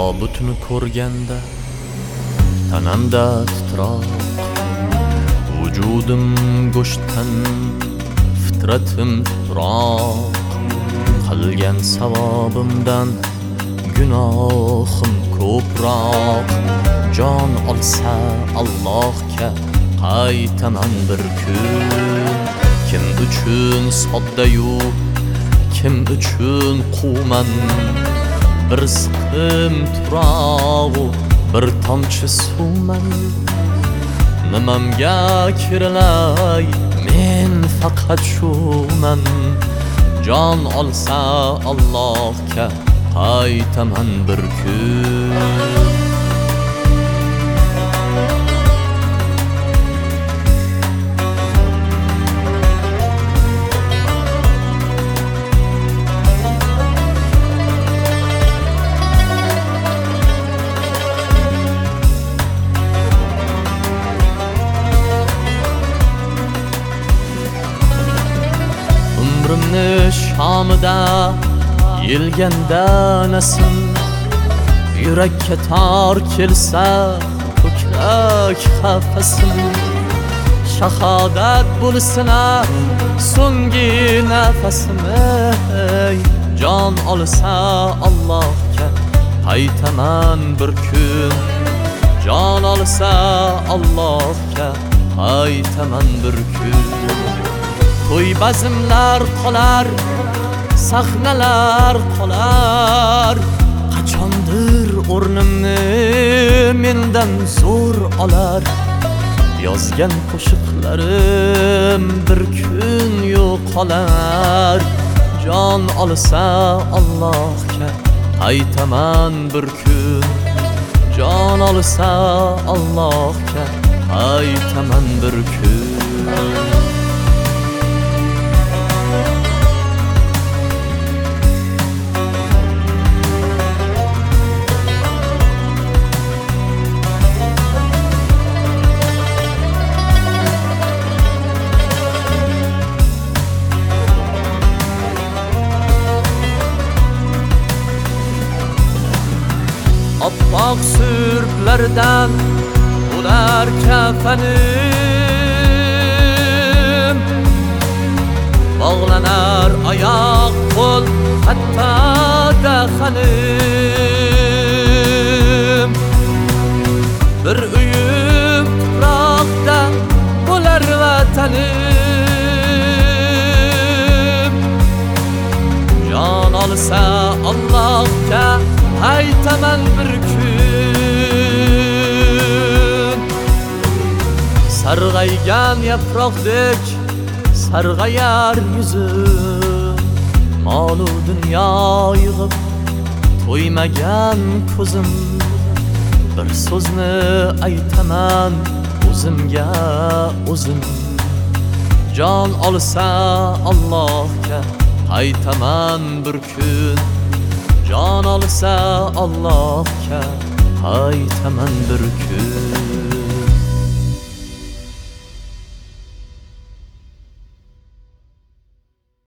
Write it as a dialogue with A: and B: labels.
A: tobutni ko'rganda tanamda titroq, vujudim go'shtdan, fitratim tuproq. Qilgan savobimdan gunohim ko'proq. Jon olsa Allohga qaytaman bir kun. Kim uchun soddayu, kim uchun quvman. Bir siqim tuproq, bir tomchi suvman. Nimamga kirilay, men faqat shuman. Jon olsa Allohga qaytaman bir kun. Umrimni shomida yelganda nasim, yurakka tor kelsa ko'krak qafasim. Shahodat bo'lsin so'nggi nafasim. Jon olsa Allohga qaytaman bir kun. Jon olsa Allohga qaytaman bir kun. To'y bazmlar qolar, sahnalar qolar. Qachondir o'rnimni mendan zo'r olar. Yozgan qo'shiqlarim bir kun yo'qolar. Jon olsa Allohga qaytaman bir kun. Jon olsa Allohga qaytaman bir kun. Oppoq surplardan ular kafanim. Bog'lanar oyoq qo'l, hatto dahanim. Bir uyim tuproqda bo'lar vatanim. Jon olsa Allohga qaytaman bir kun. Sarg'aygan yaproqdek sarg'ayar yuzim. Molu dunyo yig'ib to'ymagan ko'zim. Bir so'zni aytaman o'zimga o'zim. Jon olsa Allohga qaytaman bir kun. Jon olsa Allohga qaytaman bir kun.